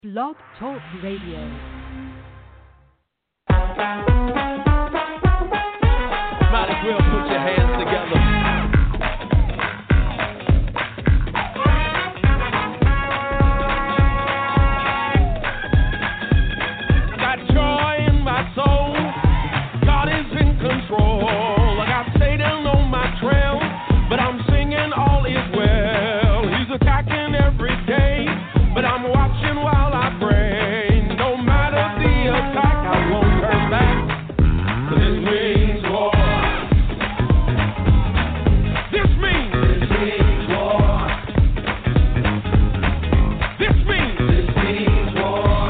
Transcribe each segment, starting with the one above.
Blog Talk Radio. Might as well put your hands together. Got joy in my soul. God is in control. I got Satan on my trail, but I'm singing all is well. He's attacking every day, but I'm watching while I pray. No matter the attack, I won't turn back. 'Cause this means war. This means war. This means war.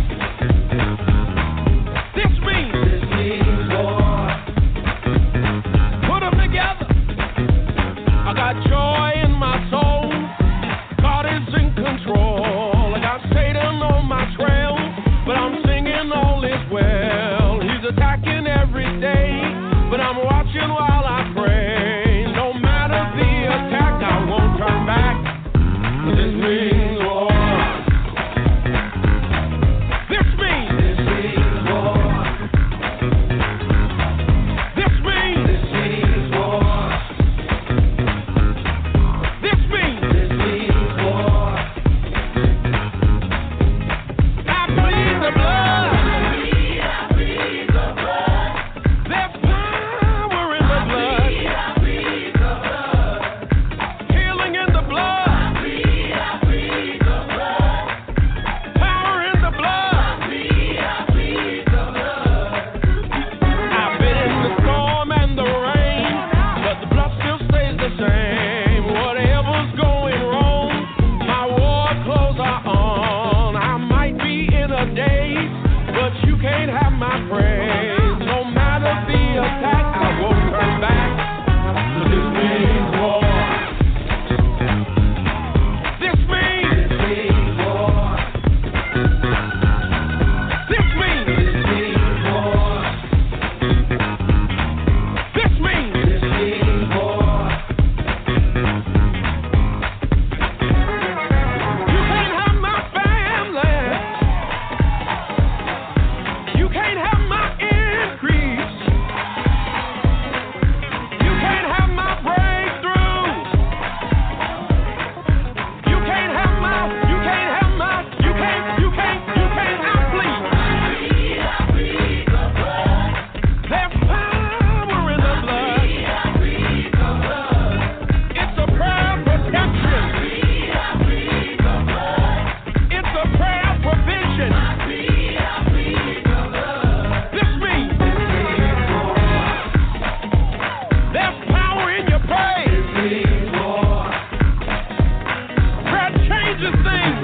This means war. Put them together. I got joy in my soul. God is in control. I got Satan on my trail, but I'm singing all is well. He's attacking every day, but I'm watching while I pray. No matter the attack, I won't turn back. 'Cause this means war. This means war. This means war. This means war. I plead the blood. There's power in the blood. Healing in the blood. Power in the blood. I've been in the storm and the rain, but the blood still stays the same. Whatever's going wrong, my war clothes are on. I might be in a daze, but you can't have my praise. No matter the attack, I won't turn back. 'Cause this means war. This means war. This means war. This means war. You can't have my family. You can't have my increase. You can't have my breakthrough. You can't have my, you can't have my, you can't, I plead. There's power in the blood. It's a prayer of protection. It's a prayer of provision. This means there's power in your praise. Prayer changes things.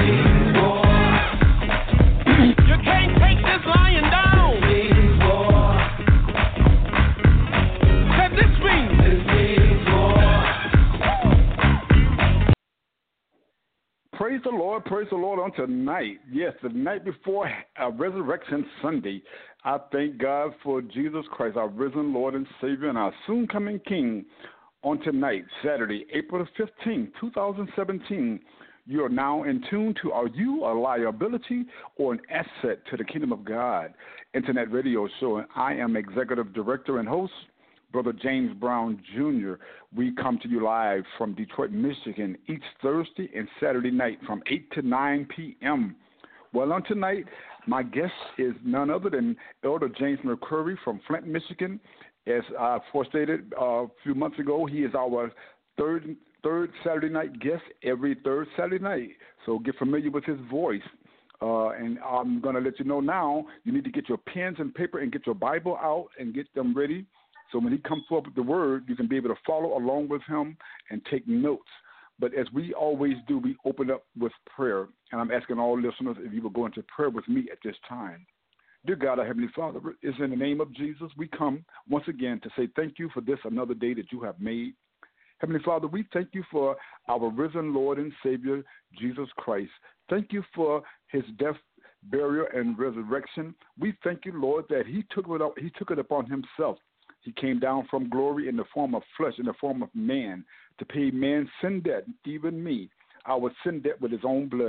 You can't take this lying down. Said this means Praise the Lord on tonight. Yes, the night before Resurrection Sunday. I thank God for Jesus Christ, our risen Lord and Savior, and our soon coming King. On tonight, Saturday, April 15, 2017, you are now in tune to Are You a Liability or an Asset to the Kingdom of God? Internet radio show, and I am Executive Director and host, Brother James Brown Jr. We come to you live from Detroit, Michigan, each Thursday and Saturday night from 8 to 9 p.m. Well, on tonight, my guest is none other than Elder James McCurry from Flint, Michigan. As I forestated a few months ago, he is our third Saturday night guest every third Saturday night. So get familiar with his voice. And I'm going to let you know now, you need to get your pens and paper and get your Bible out and get them ready. So when he comes forward with the word, you can be able to follow along with him and take notes. But as we always do, we open up with prayer. And I'm asking all listeners if you will go into prayer with me at this time. Dear God, our Heavenly Father, it's in the name of Jesus we come once again to say thank you for this another day that you have made. Heavenly Father, we thank you for our risen Lord and Savior, Jesus Christ. Thank you for his death, burial, and resurrection. We thank you, Lord, that he took it upon himself. He came down from glory in the form of flesh, in the form of man, to pay man's sin debt, even me, our sin debt with his own blood.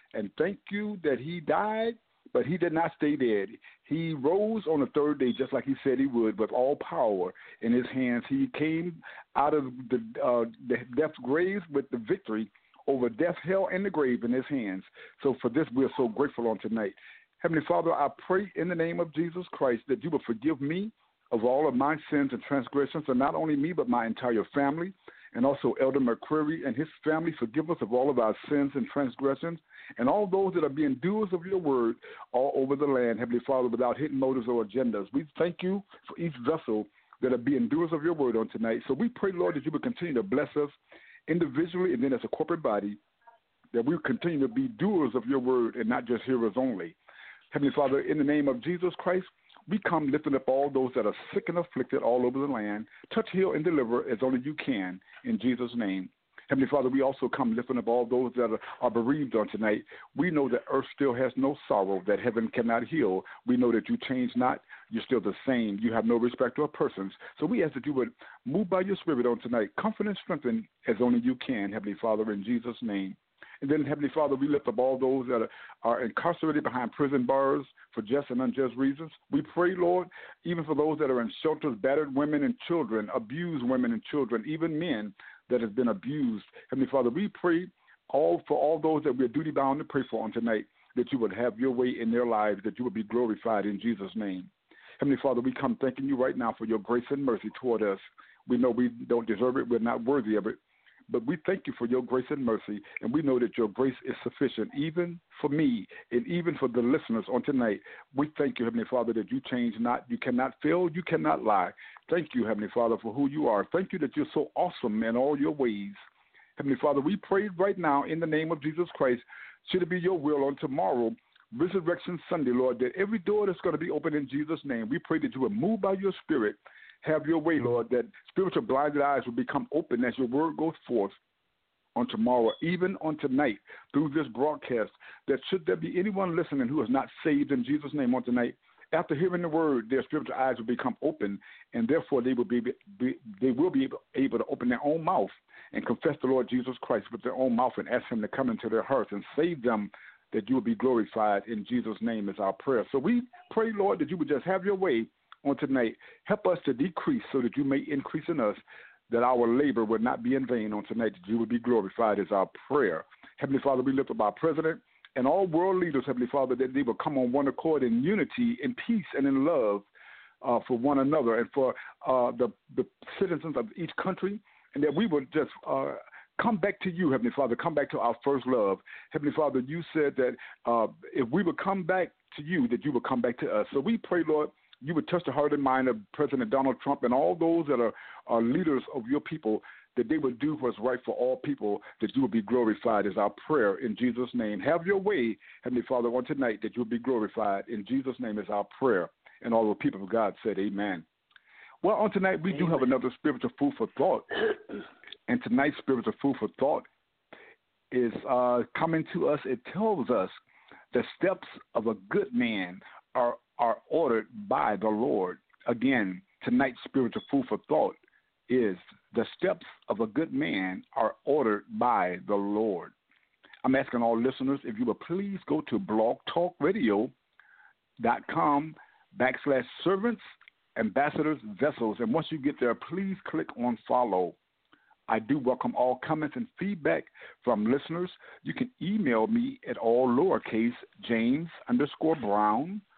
And thank you that he died, but he did not stay dead. He rose on the third day just like he said he would, with all power in his hands. He came out of the death's grave with the victory over death, hell, and the grave in his hands. So for this, we're so grateful on tonight. Heavenly Father, I pray in the name of Jesus Christ that you will forgive me of all of my sins and transgressions, and not only me, but my entire family, and also Elder McCreary and his family. Forgive us of all of our sins and transgressions, and all those that are being doers of your word all over the land, Heavenly Father, without hidden motives or agendas. We thank you for each vessel that are being doers of your word on tonight. So we pray, Lord, that you will continue to bless us individually and then as a corporate body, that we will continue to be doers of your word and not just hearers only. Heavenly Father, in the name of Jesus Christ, we come lifting up all those that are sick and afflicted all over the land. Touch, heal, and deliver as only you can, in Jesus' name. Heavenly Father, we also come lifting up all those that are bereaved on tonight. We know that earth still has no sorrow, that heaven cannot heal. We know that you change not. You're still the same. You have no respect of persons. So we ask that you would move by your spirit on tonight, comfort and strengthen as only you can, Heavenly Father, in Jesus' name. And then, Heavenly Father, we lift up all those that are incarcerated behind prison bars for just and unjust reasons. We pray, Lord, even for those that are in shelters, battered women and children, abused women and children, even men that have been abused. Heavenly Father, we pray for all those that we're duty-bound to pray for on tonight, that you would have your way in their lives, that you would be glorified in Jesus' name. Heavenly Father, we come thanking you right now for your grace and mercy toward us. We know we don't deserve it. We're not worthy of it. But we thank you for your grace and mercy, and we know that your grace is sufficient, even for me and even for the listeners on tonight. We thank you, Heavenly Father, that you change not. You cannot fail. You cannot lie. Thank you, Heavenly Father, for who you are. Thank you that you're so awesome in all your ways. Heavenly Father, we pray right now in the name of Jesus Christ, should it be your will on tomorrow, Resurrection Sunday, Lord, that every door that's going to be open in Jesus' name, we pray that you will move by your spirit. Have your way, Lord, that spiritual blinded eyes will become open as your word goes forth on tomorrow, even on tonight, through this broadcast, that should there be anyone listening who is not saved in Jesus' name on tonight, after hearing the word, their spiritual eyes will become open, and therefore they will be able to open their own mouth and confess the Lord Jesus Christ with their own mouth and ask him to come into their hearts and save them, that you will be glorified in Jesus' name is our prayer. So we pray, Lord, that you would just have your way on tonight. Help us to decrease so that you may increase in us, that our labor would not be in vain on tonight, that you would be glorified is our prayer. Heavenly Father, we lift up our president and all world leaders, Heavenly Father, that they will come on one accord in unity, in peace, and in love for one another and for the citizens of each country, and that we would just come back to you, Heavenly Father, come back to our first love. Heavenly Father, you said that if we would come back to you, that you would come back to us. So we pray, Lord, you would touch the heart and mind of President Donald Trump and all those that are leaders of your people, that they would do what's right for all people, that you would be glorified is our prayer in Jesus' name. Have your way, Heavenly Father, on tonight, that you would be glorified in Jesus' name is our prayer. And all the people of God said amen. Well, on tonight, we do have another spiritual food for thought. And tonight's spiritual food for thought is coming to us. It tells us the steps of a good man are ordered by the Lord. Again, tonight's spiritual food for thought is the steps of a good man are ordered by the Lord. I'm asking all listeners if you will please go to blogtalkradio.com/servants, ambassadors, vessels. And once you get there, please click on follow. I do welcome all comments and feedback from listeners. You can email me at all lowercase James_Brown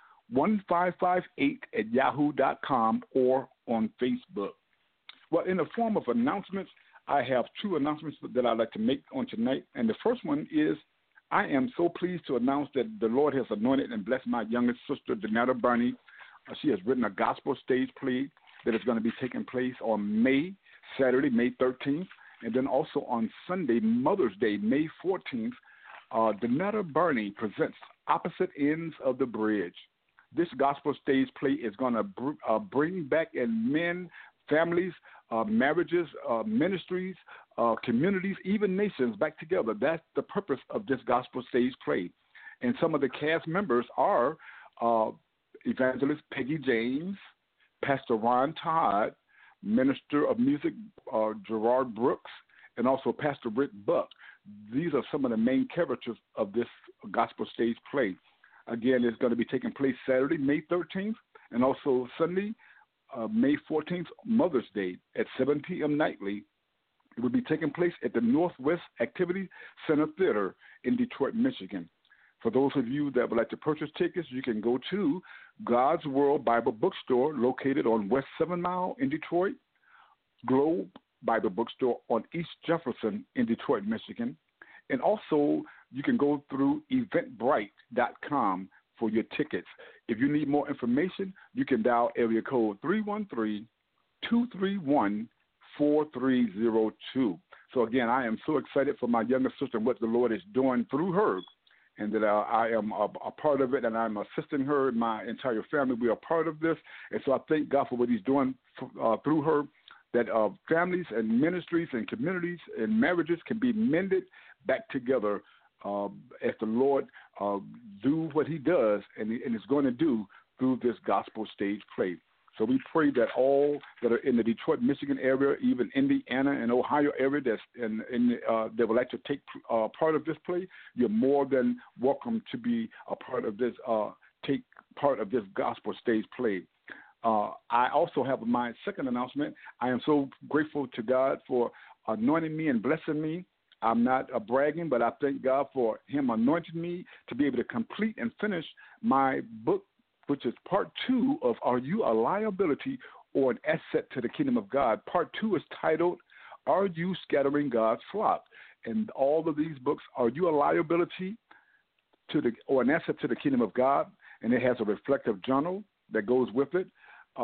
1558 or on Facebook. Well, in the form of announcements, I have two announcements that I'd like to make on tonight. And the first one is I am so pleased to announce that the Lord has anointed and blessed my youngest sister, Donetta Burney. She has written a gospel stage play that is going to be taking place on Saturday, May 13th, and then also on Sunday, Mother's Day, May 14th. Donetta Burney presents Opposite Ends of the Bridge. This gospel stage play is going to bring back in men, families, marriages, ministries, communities, even nations back together. That's the purpose of this gospel stage play. And some of the cast members are Evangelist Peggy James, Pastor Ron Todd, Minister of Music Gerard Brooks, and also Pastor Rick Buck. these are some of the main characters of this gospel stage play. Again, it's going to be taking place Saturday, May 13th, and also Sunday, May 14th, Mother's Day at 7 p.m. nightly. It will be taking place at the Northwest Activity Center Theater in Detroit, Michigan. For those of you that would like to purchase tickets, you can go to God's World Bible Bookstore located on West 7 Mile in Detroit, Globe Bible Bookstore on East Jefferson in Detroit, Michigan. And also, you can go through eventbrite.com for your tickets. If you need more information, you can dial area code 313-231-4302. So, again, I am so excited for my younger sister and what the Lord is doing through her, and that I am a part of it, and I'm assisting her and my entire family. We are part of this, and so I thank God for what he's doing through her, that families and ministries and communities and marriages can be mended back together as the Lord do what he does and is going to do through this gospel stage play. So we pray that all that are in the Detroit, Michigan area, even Indiana and Ohio area that would like to take part of this play, you're more than welcome to be a part of this, take part of this gospel stage play. I also have my second announcement. I am so grateful to God for anointing me and blessing me. I'm not bragging, but I thank God for him anointing me to be able to complete and finish my book, which is part 2 of Are You a Liability or an Asset to the Kingdom of God? Part 2 is titled, Are You Scattering God's Flock? And all of these books, Are You a Liability or an Asset to the Kingdom of God? And it has a reflective journal that goes with it.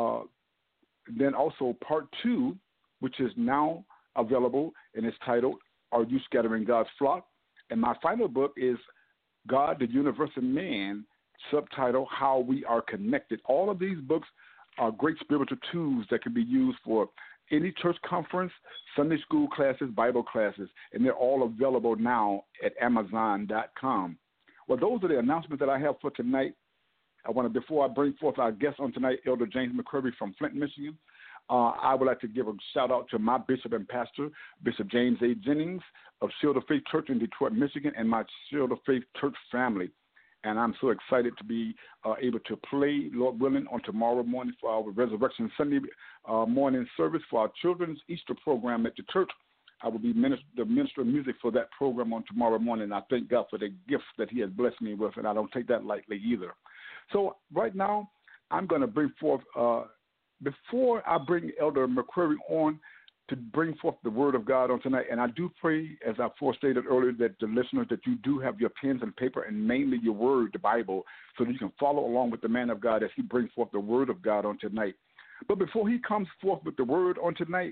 Then also part 2, which is now available, and it's titled, Are You Scattering God's Flock? And my final book is God, the Universe, and Man, subtitle, How We Are Connected. All of these books are great spiritual tools that can be used for any church conference, Sunday school classes, Bible classes, and they're all available now at Amazon.com. Well, those are the announcements that I have for tonight. Before I bring forth our guest on tonight, Elder James McCurry from Flint, Michigan, I would like to give a shout-out to my bishop and pastor, Bishop James A. Jennings of Shield of Faith Church in Detroit, Michigan, and my Shield of Faith Church family. And I'm so excited to be able to play, Lord willing, on tomorrow morning for our Resurrection Sunday morning service for our children's Easter program at the church. I will be the minister of music for that program on tomorrow morning. I thank God for the gifts that he has blessed me with, and I don't take that lightly either. So right now, I'm going to bring forth, before I bring Elder McCurry on to bring forth the word of God on tonight, and I do pray, as I forestated earlier, that the listeners, that you do have your pens and paper and mainly your word, the Bible, so that you can follow along with the man of God as he brings forth the word of God on tonight. But before he comes forth with the word on tonight,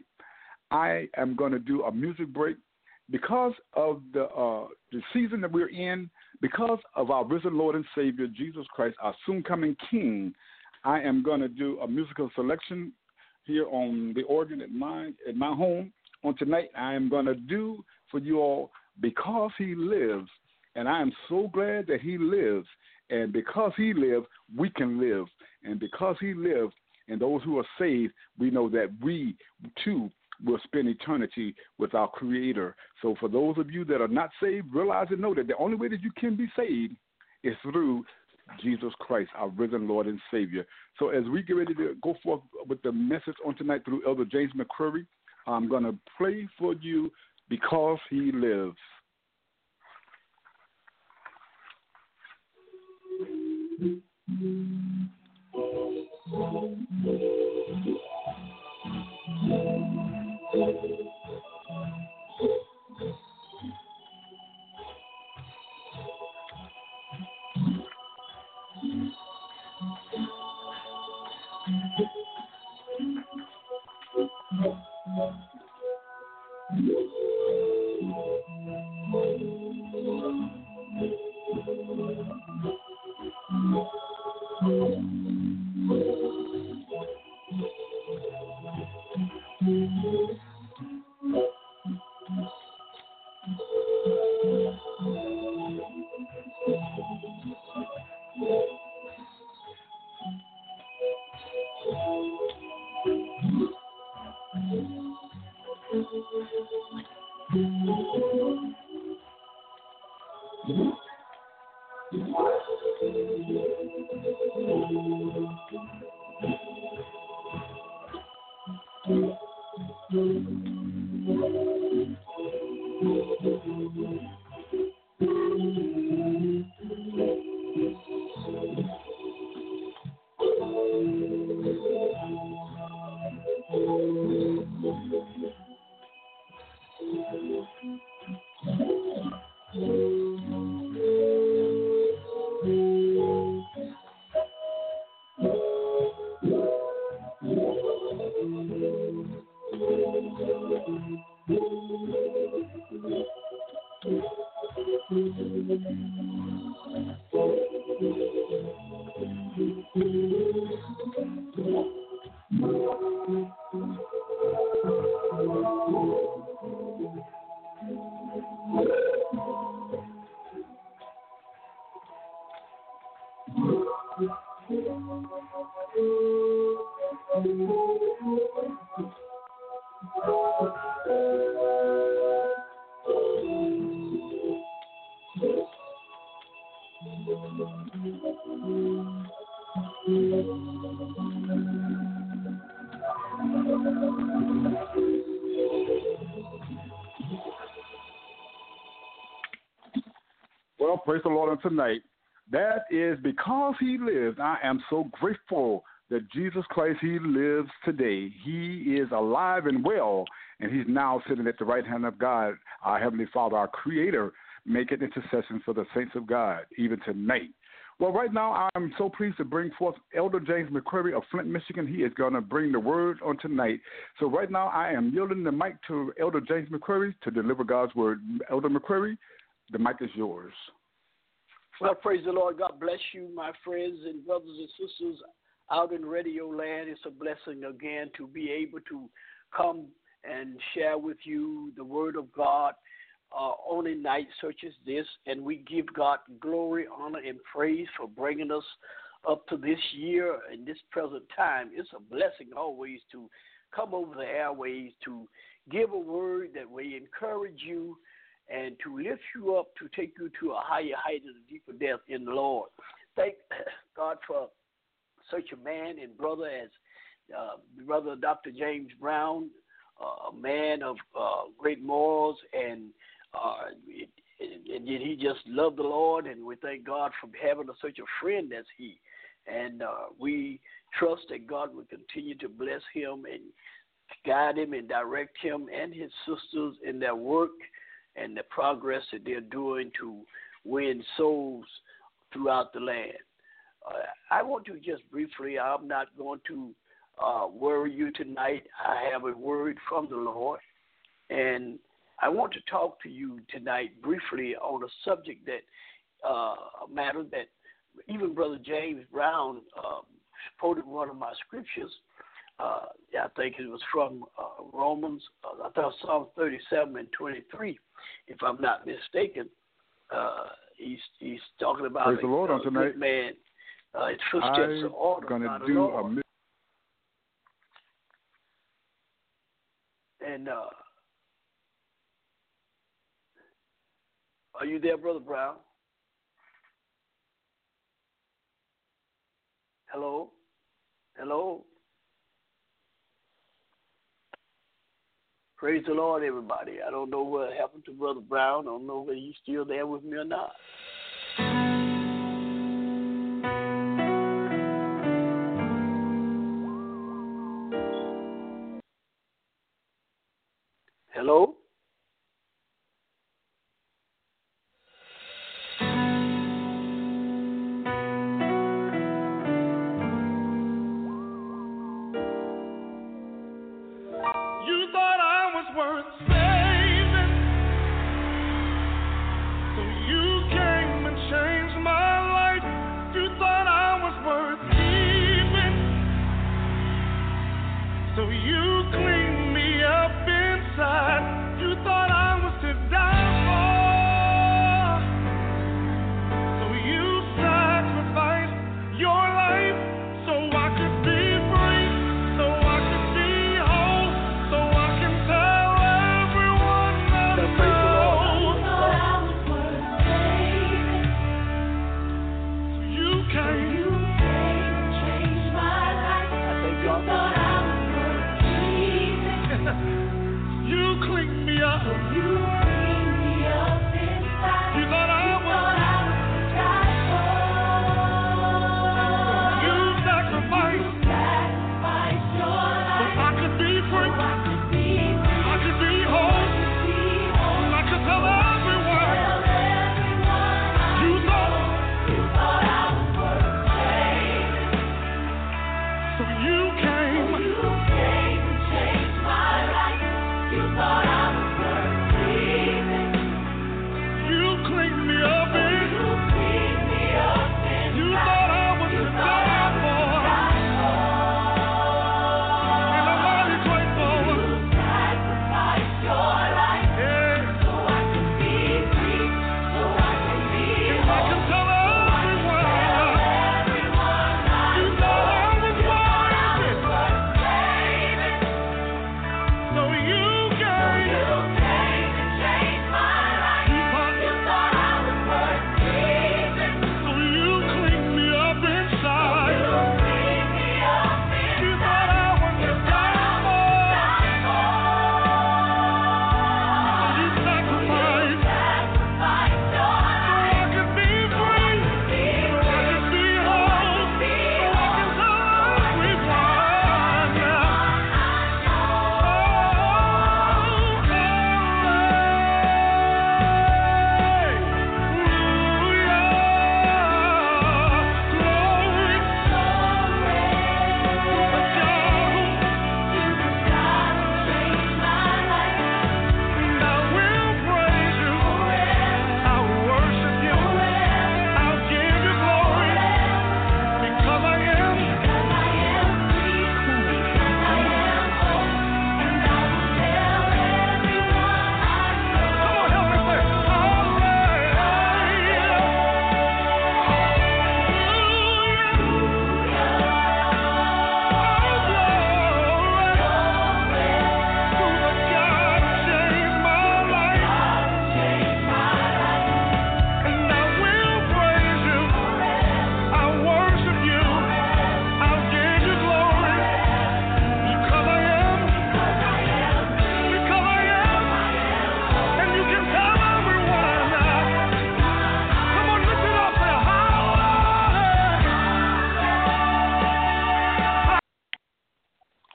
I am going to do a music break. Because of the season that we're in, because of our risen Lord and Savior, Jesus Christ, our soon-coming King, I am going to do a musical selection here on the organ at my home on tonight. I am going to do for you all Because He Lives, and I am so glad that He lives, and because He lives, we can live, and because He lives, and those who are saved, we know that we, too, will spend eternity with our Creator. So for those of you that are not saved, realize and know that the only way that you can be saved is through Jesus Christ, our risen Lord and Savior. So as we get ready to go forth with the message on tonight through Elder James McCurry, I'm going to play for you Because He Lives. Well, praise the Lord on tonight. That is because he lives. I am so grateful that Jesus Christ, he lives today. He is alive and well, and he's now sitting at the right hand of God, our Heavenly Father, our Creator, making intercession for the saints of God, even tonight. Well, right now, I'm so pleased to bring forth Elder James McCreary of Flint, Michigan. He is going to bring the word on tonight. So right now, I am yielding the mic to Elder James McCreary to deliver God's word. Elder McCreary, the mic is yours. Well, praise the Lord. God bless you, my friends and brothers and sisters out in radio land. It's a blessing again to be able to come and share with you the word of God on a night such as this. And we give God glory, honor, and praise for bringing us up to this year and this present time. It's a blessing always to come over the airways to give a word that will encourage you and to lift you up, to take you to a higher height and a deeper depth in the Lord. Thank God for such a man and brother as Brother Dr. James Brown, a man of great morals, and he just loved the Lord, and we thank God for having such a friend as he. And we trust that God will continue to bless him and guide him and direct him and his sisters in their work and the progress that they're doing to win souls throughout the land. I want to just briefly, I'm not going to worry you tonight. I have a word from the Lord, and I want to talk to you tonight briefly on a subject that, a matter that even Brother James Brown quoted one of my scriptures. I think it was from Romans, I thought Psalm 37 and 23, if I'm not mistaken. He's talking about praise the Lord on tonight. Good man. His footsteps are ordered by the Lord. And are you there, Brother Brown? Hello? Hello? Praise the Lord, everybody. I don't know what happened to Brother Brown. I don't know whether he's still there with me or not. Hello? You thought I was worth saving, so you came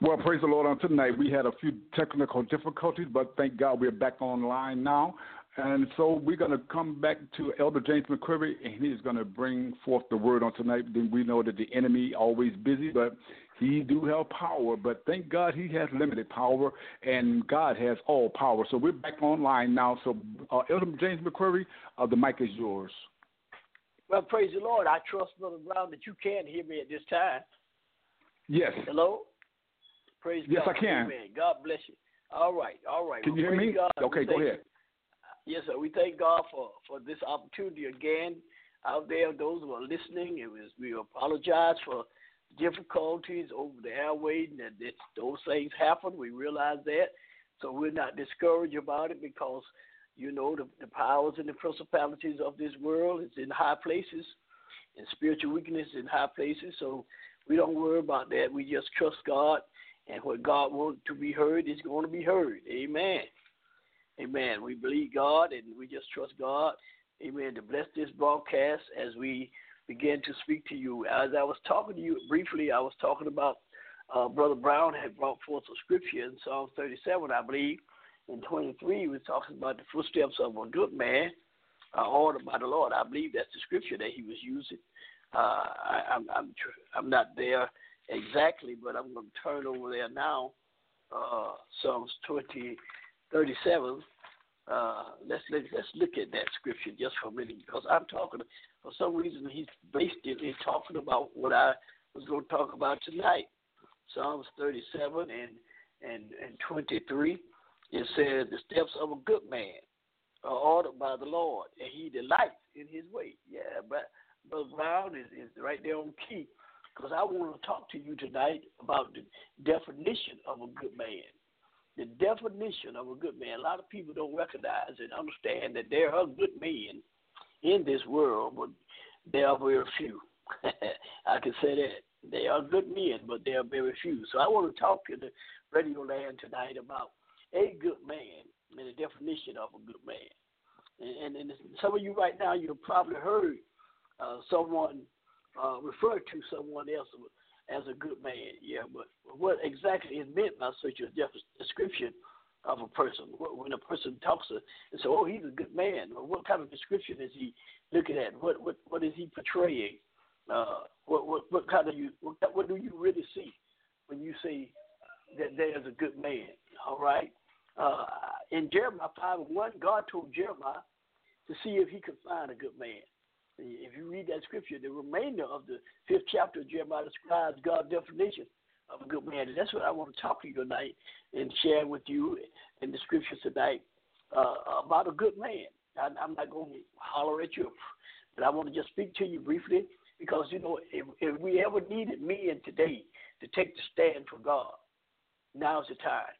Well, praise the Lord on tonight. We had a few technical difficulties, but thank God we're back online now. And so we're going to come back to Elder James McCreary, and he's going to bring forth the word on tonight. Then we know that the enemy always busy, but he do have power. But thank God he has limited power, and God has all power. So we're back online now. So Elder James McCreary, the mic is yours. Well, praise the Lord. I trust, Brother Brown, that you can hear me at this time. Yes. Hello? Praise yes, God. I can. Amen. God bless you. All right. Can you hear me? God. Okay, go ahead. Yes, sir. We thank God for this opportunity again out there. Those who are listening, we apologize for difficulties over the airway, and that those things happen. We realize that. So we're not discouraged about it because, you know, the powers and the principalities of this world is in high places, and spiritual weakness in high places. So we don't worry about that. We just trust God, and what God wants to be heard is going to be heard. Amen. Amen. We believe God, and we just trust God, amen, to bless this broadcast as we begin to speak to you. As I was talking to you briefly, I was talking about Brother Brown had brought forth a scripture in Psalm 37, I believe. In 23, we're talking about the footsteps of a good man are ordered by the Lord. I believe that's the scripture that he was using. I'm not there exactly, but I'm going to turn over there now. Psalms 37. Let's look at that scripture just for a minute, because I'm talking, for some reason he's basically talking about what I was going to talk about tonight. Psalms 37 and 23. It says, the steps of a good man are ordered by the Lord, and he delights in his way. Yeah, but Brother Brown is right there on key, because I want to talk to you tonight about the definition of a good man. The definition of a good man. A lot of people don't recognize and understand that there are good men in this world, but there are very few. I can say that. There are good men, but there are very few. So I want to talk to the radio land tonight about a good man and the definition of a good man. And some of you right now, you've probably heard someone refer to someone else as a good man. Yeah, but what exactly is meant by such a description of a person? When a person talks and says, "Oh, he's a good man," or what kind of description is he looking at? What is he portraying? What kind of what do you really see when you say that there's a good man? All right. In Jeremiah 5:1, God told Jeremiah to see if he could find a good man. If you read that scripture, the remainder of the 5th chapter of Jeremiah describes God's definition of a good man. And that's what I want to talk to you tonight and share with you in the scriptures tonight about a good man. I'm not going to holler at you, but I want to just speak to you briefly because, you know, if we ever needed men today to take the stand for God, now's the time.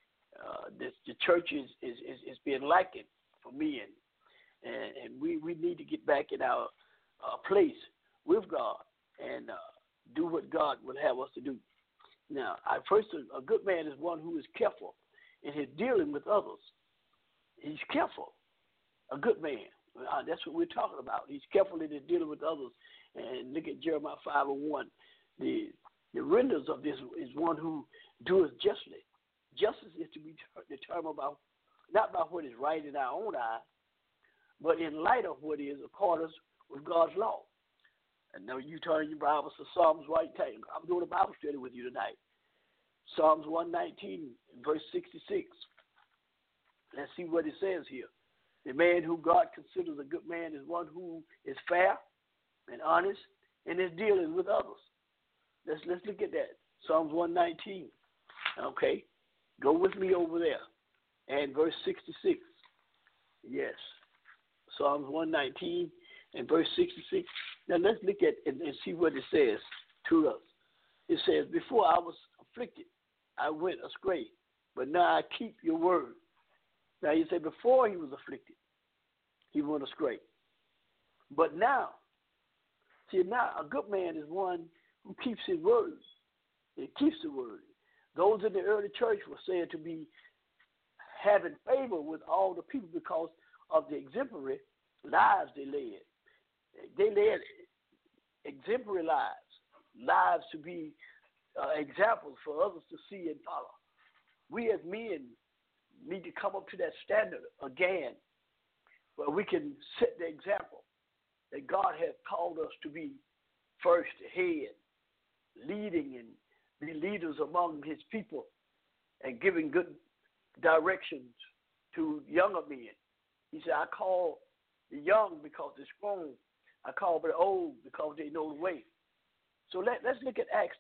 The church is being likened for men. And we need to get back in our place with God and do what God would have us to do. Now, first, a good man is one who is careful in his dealing with others. He's careful. A good man. That's what we're talking about. He's careful in his dealing with others. And look at Jeremiah 5:1. The renders of this is one who doeth justly. Justice is to be determined not by what is right in our own eyes, but in light of what is according with God's law. And now you turn your Bibles to Psalms 119. I'm doing a Bible study with you tonight. Psalms 119, verse 66. Let's see what it says here. The man who God considers a good man is one who is fair and honest in his dealings with others. Let's look at that. Psalms 119. Okay. Go with me over there. And verse 66. Yes. Psalms 119 and verse 66. Now let's look at and see what it says to us. It says, before I was afflicted, I went astray, but now I keep your word. Now you say before he was afflicted, he went astray. But now, now a good man is one who keeps his word. He keeps the word. Those in the early church were said to be having favor with all the people because of the exemplary lives they led. They led exemplary lives to be examples for others to see and follow. We as men need to come up to that standard again, where we can set the example that God has called us to be first, head, leading and be leaders among his people and giving good directions to younger men. He said, I call the young because they're strong. I call the old because they know the way. So let's look at Acts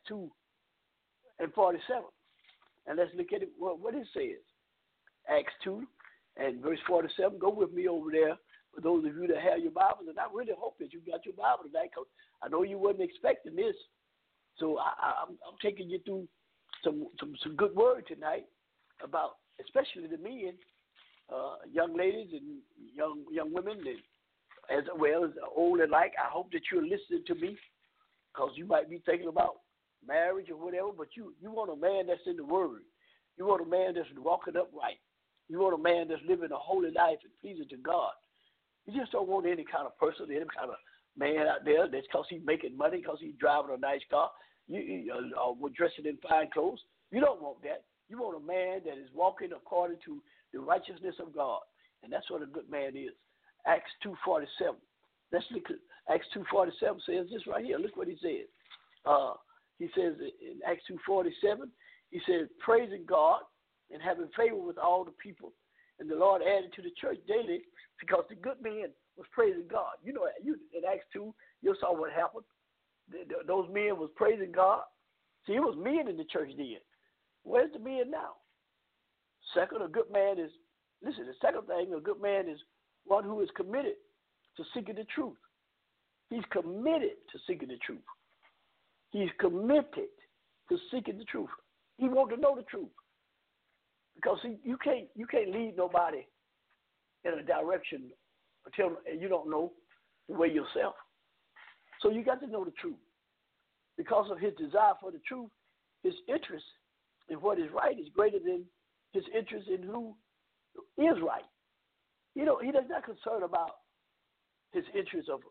2:47. And let's look at it, what it says. Acts 2 and verse 47. Go with me over there for those of you that have your Bibles. And I really hope that you got your Bible tonight, because I know you wasn't expecting this. So I'm taking you through some good word tonight about, especially the men, young ladies and young women, and as well as old and like. I hope that you're listening to me, because you might be thinking about marriage or whatever, but you want a man that's in the Word. You want a man that's walking upright. You want a man that's living a holy life and pleasing to God. You just don't want any kind of person, any kind of man out there that's because he's making money, because he's driving a nice car, or dressing in fine clothes. You don't want that. You want a man that is walking according to the righteousness of God, and that's what a good man is. Acts 2:47. Let's look at Acts 2:47 says this right here. Look what he says. He says in Acts 2:47, he says, praising God and having favor with all the people. And the Lord added to the church daily, because the good man was praising God. You know, in Acts 2, you saw what happened. Those men was praising God. See, it was men in the church then. Where's the men now? Second, a good man is, listen, the second thing, a good man is one who is committed to seeking the truth. He's committed to seeking the truth. He's committed to seeking the truth. He wants to know the truth. Because see, you can't lead nobody in a direction until you don't know the way yourself. So you got to know the truth. Because of his desire for the truth, his interest in what is right is greater than his interest in who is right. You know, he does not concern about his interest of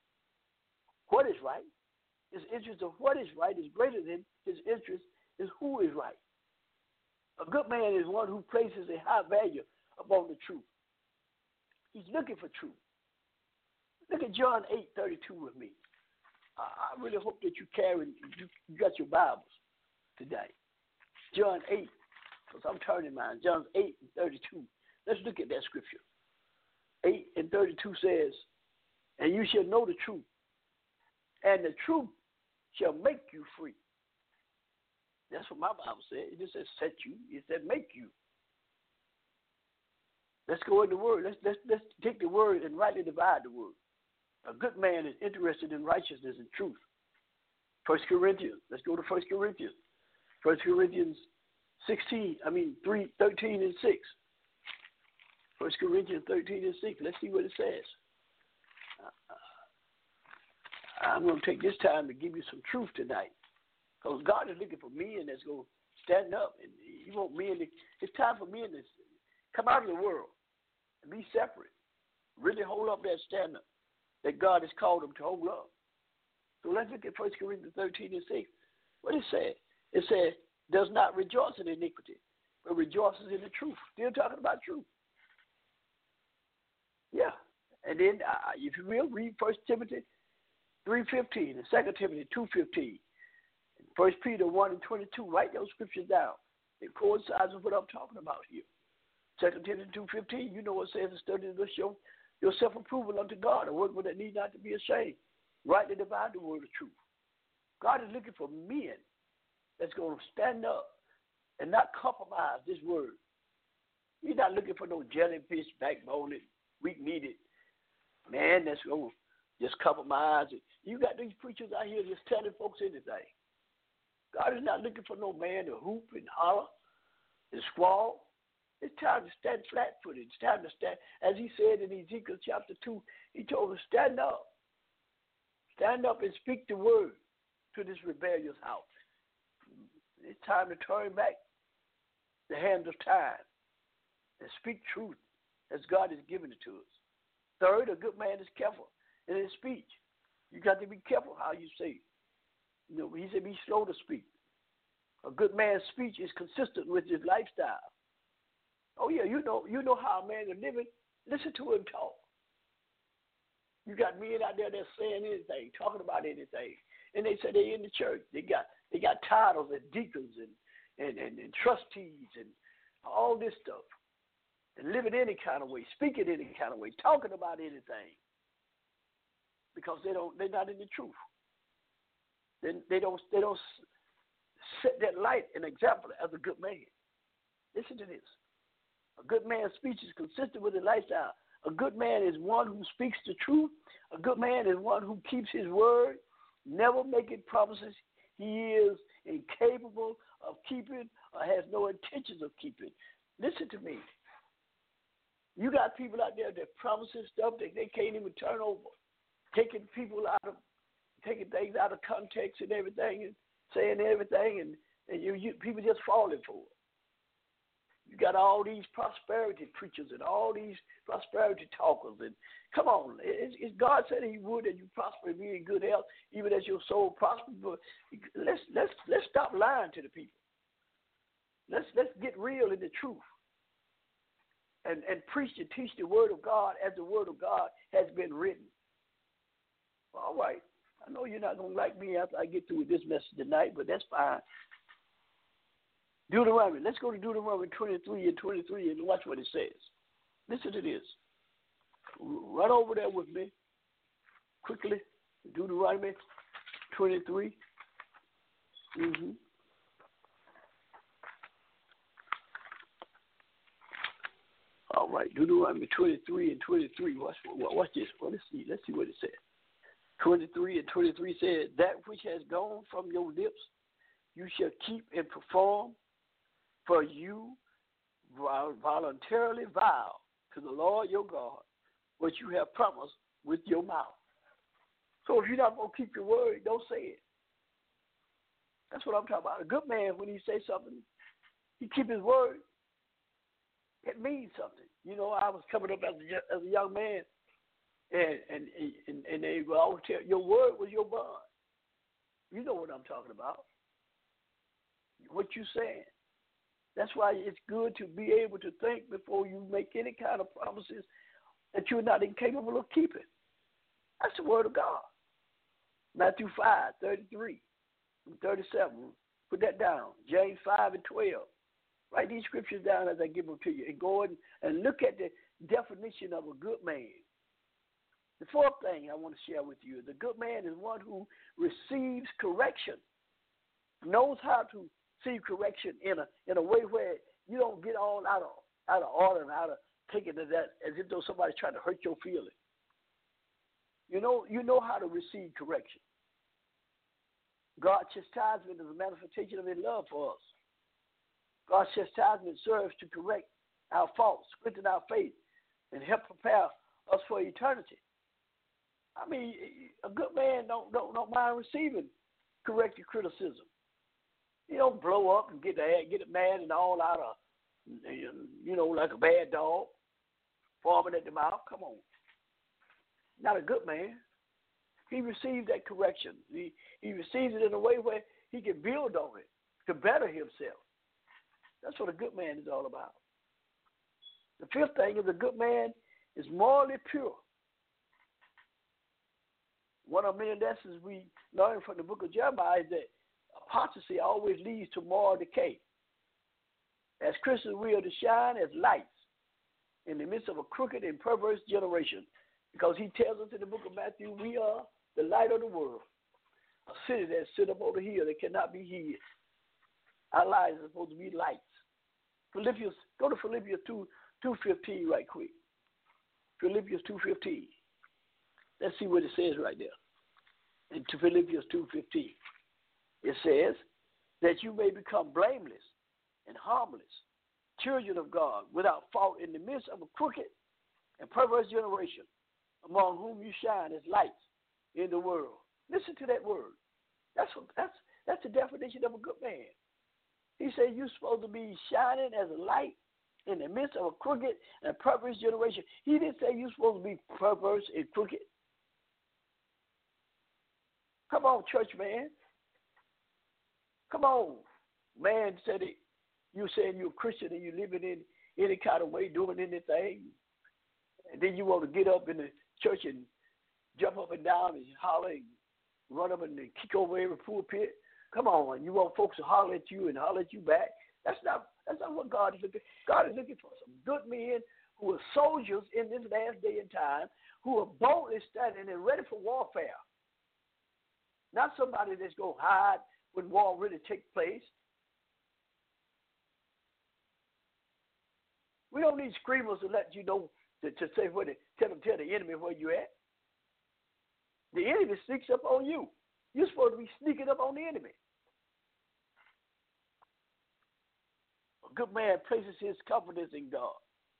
what is right. His interest of what is right is greater than his interest in who is right. A good man is one who places a high value upon the truth. He's looking for truth. Look at John 8:32 with me. I really hope that you got your Bibles today. John 8, because I'm turning mine. John 8:32. Let's look at that scripture. 8:32 says, and you shall know the truth, and the truth shall make you free. That's what my Bible said. It just says set you. It said make you. Let's go in the word. Let's take the word and rightly divide the word. A good man is interested in righteousness and truth. 1 Corinthians. Let's go to 1 Corinthians. 1 Corinthians 13 and 6. 1 Corinthians 13 and 6. Let's see what it says. I'm going to take this time to give you some truth tonight. Because God is looking for men that's going to stand up. And He wants men to, it's time for men to come out of the world and be separate. Really hold up that standard that God has called them to hold up. So let's look at 1 Corinthians 13 and 6. What it said? It said, does not rejoice in iniquity, but rejoices in the truth. Still talking about truth. Yeah. And then, if you will, read 1 Timothy 3:15 and 2 Timothy 2:15. 1 Peter 1 and 22, write those scriptures down. It coincides with what I'm talking about here. 2 Timothy 2:15, you know what it says, study to show your self-approval unto God, a workman that need not to be ashamed. Rightly divide the word of truth. God is looking for men that's going to stand up and not compromise this word. He's not looking for no jellyfish, backboned, weak-kneaded man that's going to just compromise it. You got these preachers out here just telling folks anything. God is not looking for no man to hoop and holler and squall. It's time to stand flat-footed. It's time to stand. As he said in Ezekiel chapter 2, he told us, stand up. Stand up and speak the word to this rebellious house. It's time to turn back the hand of time and speak truth as God has given it to us. Third, a good man is careful in his speech. You got to be careful how you say it. You know, he said be slow to speak A good man's speech is consistent with his lifestyle. Oh yeah, you know how a man is living. Listen to him talk. You got men out there that's saying anything, talking about anything, and they say they in the church. They got titles and deacons and trustees and all this stuff, and living any kind of way, speaking any kind of way, talking about anything, because they're not in the truth. They don't set that light and example as a good man. Listen to this. A good man's speech is consistent with his lifestyle. A good man is one who speaks the truth. A good man is one who keeps his word, never making promises he is incapable of keeping or has no intentions of keeping. Listen to me. You got people out there that promises stuff that they can't even turn over, taking things out of context and everything, and saying everything, and you people just falling for it. You got all these prosperity preachers and all these prosperity talkers, and come on, God said He would that you prosper and be in good health, even as your soul prospers. But let's stop lying to the people. Let's get real in the truth, and preach and teach the Word of God as the Word of God has been written. All right, I know you're not gonna like me after I get through with this message tonight, but that's fine. Deuteronomy. Let's go to Deuteronomy 23 and 23 and watch what it says. Listen to this. Run over there with me quickly. Deuteronomy 23. All right, Deuteronomy 23 and 23. Watch this. Let's see what it says. 23 and 23 says, that which has gone from your lips you shall keep and perform, for you voluntarily vow to the Lord your God what you have promised with your mouth. So if you're not going to keep your word, don't say it. That's what I'm talking about. A good man, when he says something, he keep his word. It means something. You know, I was coming up as a young man, and they will always tell your word was your bond. You know what I'm talking about. What you saying. That's why it's good to be able to think before you make any kind of promises that you're not incapable of keeping. That's the word of God. Matthew 5, 33 and 37. Put that down. James 5 and 12. Write these scriptures down as I give them to you. And go and look at the definition of a good man. The fourth thing I want to share with you is a good man is one who receives correction, knows how to see correction in a way where you don't get all out of order and out of taking it as if though somebody's trying to hurt your feelings. You know how to receive correction. God's chastisement is a manifestation of His love for us. God's chastisement serves to correct our faults, strengthen our faith, and help prepare us for eternity. I mean, a good man don't mind receiving corrective criticism. You don't blow up and get mad and all out of, like a bad dog, foaming at the mouth. Come on. Not a good man. He received that correction. He receives it in a way where he can build on it to better himself. That's what a good man is all about. The fifth thing is a good man is morally pure. One of many lessons we learn from the book of Jeremiah is that apostasy always leads to moral decay. As Christians, we are to shine as lights in the midst of a crooked and perverse generation, because He tells us in the book of Matthew, we are the light of the world, a city that sits up on the hill that cannot be hid. Our lives are supposed to be lights. Go to Philippians 2:15 right quick. Philippians 2:15. Let's see what it says right there. In Philippians 2:15. It says that you may become blameless and harmless, children of God, without fault in the midst of a crooked and perverse generation, among whom you shine as lights in the world. Listen to that word. That's the definition of a good man. He said you're supposed to be shining as a light in the midst of a crooked and perverse generation. He didn't say you're supposed to be perverse and crooked. Come on, church man. Come on. Man said it, you saying you're a Christian and you living in any kind of way, doing anything, and then you want to get up in the church and jump up and down and holler and run up and kick over every pulpit. Come on, you want folks to holler at you and holler at you back. That's not what God is looking for. God is looking for some good men who are soldiers in this last day and time, who are boldly standing and ready for warfare. Not somebody that's going to hide when war really takes place. We don't need screamers to let you know, to say where to tell the enemy where you at. The enemy sneaks up on you. You're supposed to be sneaking up on the enemy. A good man places his confidence in God.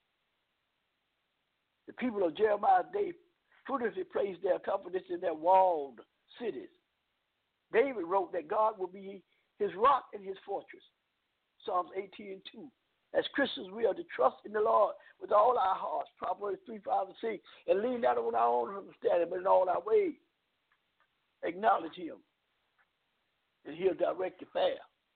The people of Jeremiah's day foolishly placed their confidence in their walled cities. David wrote that God will be his rock and his fortress. Psalms 18:2. As Christians, we are to trust in the Lord with all our hearts, Proverbs 3:5-6, and lean not on our own understanding, but in all our ways. Acknowledge him, and he'll direct your path.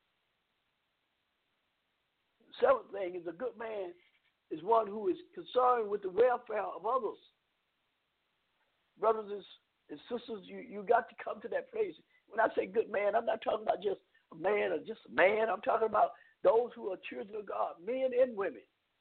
The seventh thing is a good man is one who is concerned with the welfare of others. Brothers and sisters, you got to come to that place. When I say good man, I'm not talking about just a man or just a man. I'm talking about those who are children of God, men and women.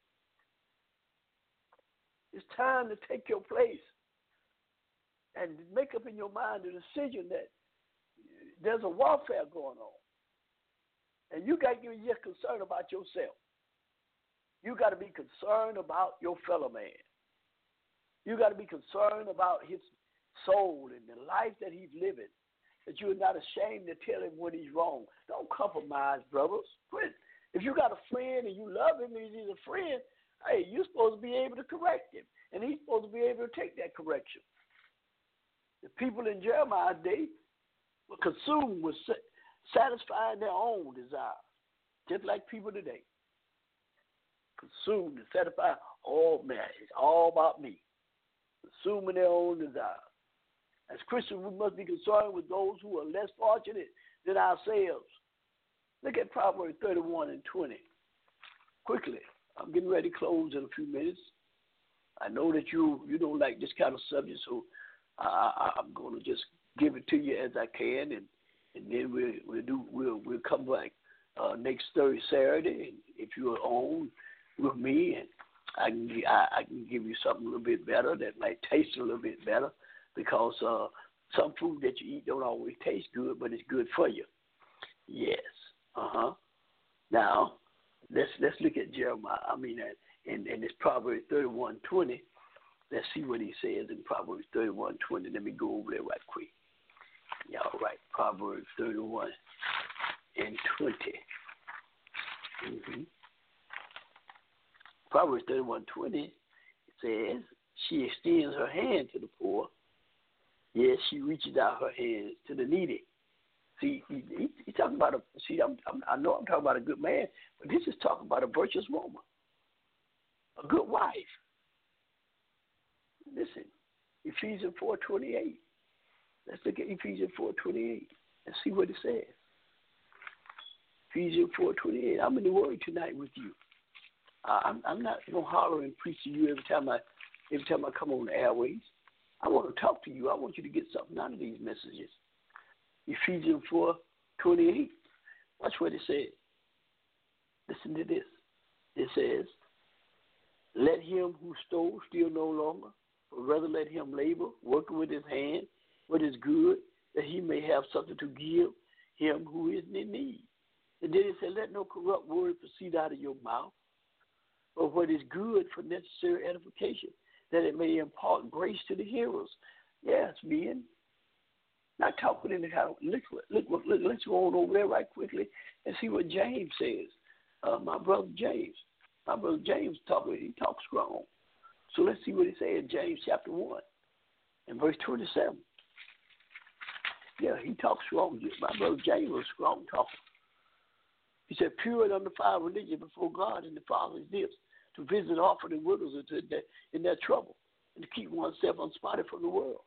It's time to take your place and make up in your mind the decision that there's a warfare going on. And you got to be just concerned about yourself. You got to be concerned about your fellow man. You got to be concerned about his soul and the life that he's living, that you're not ashamed to tell him when he's wrong. Don't compromise, brothers. Quit. If you got a friend and you love him and he's a friend, hey, you're supposed to be able to correct him, and he's supposed to be able to take that correction. The people in Jeremiah's day were consumed with satisfying their own desires, just like people today. Consumed and satisfying, oh man, it's all about me. Consuming their own desires. As Christians, we must be concerned with those who are less fortunate than ourselves. Look at Proverbs 31:20. Quickly, I'm getting ready to close in a few minutes. I know that you don't like this kind of subject, so I'm going to just give it to you as I can, and then we'll come back next Thursday, Saturday, and if you are on with me, and I can give you something a little bit better that might taste a little bit better, because some food that you eat don't always taste good, but it's good for you. Yes. Now, let's look at Jeremiah. And it's Proverbs 31:20. Let's see what he says in Proverbs 31:20. Let me go over there right quick. Yeah, all right. Proverbs 31:20. Proverbs 31:20 says, she extends her hand to the poor. Yes, she reaches out her hands to the needy. See, he's talking about I know I'm talking about a good man, but this is talking about a virtuous woman, a good wife. Listen, Ephesians 4:28. Let's look at Ephesians 4:28 and see what it says. Ephesians 4:28. I'm in the Word tonight with you. I'm not going to holler and preach to you every time I come on the airways. I want to talk to you. I want you to get something out of these messages. Ephesians 4:28. Watch what it says. Listen to this. It says, let him who stole steal no longer, but rather let him labor, working with his hand, what is good, that he may have something to give him who is in need. And then it said, let no corrupt word proceed out of your mouth, but what is good for necessary edification, that it may impart grace to the hearers. Yes, men. Not talking in the kind of, let's go on over there right quickly and see what James says. My brother James he talks strong. So let's see what he says in James chapter 1 and verse 27. Yeah, he talks strong. My brother James was a strong talker. He said, pure and undefiled religion before God and the Father is this, to visit orphan and widows in their trouble, and to keep oneself unspotted from the world.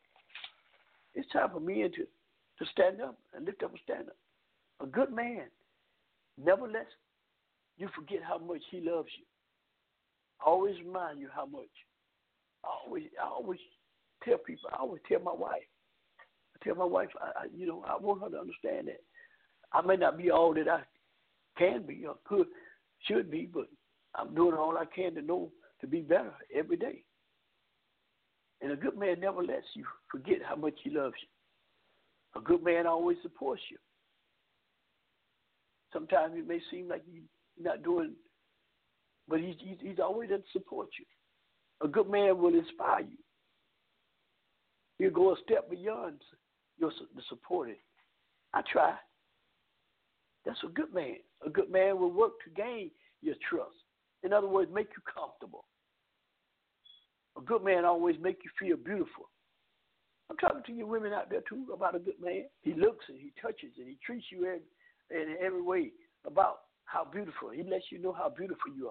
It's time for men to stand up and lift up a stand up. A good man Never let you forget how much he loves you. Always remind you how much. I always tell people. I always tell my wife. I tell my wife, I want her to understand that I may not be all that I can be or should be, but I'm doing all I can to be better every day. And a good man never lets you forget how much he loves you. A good man always supports you. Sometimes it may seem like you're not doing, but he's always there to support you. A good man will inspire you. He'll go a step beyond the supporting. I try. That's a good man. A good man will work to gain your trust. In other words, make you comfortable. A good man always make you feel beautiful. I'm talking to you women out there too about a good man. He looks and he touches and he treats you in every way about how beautiful. He lets you know how beautiful you are.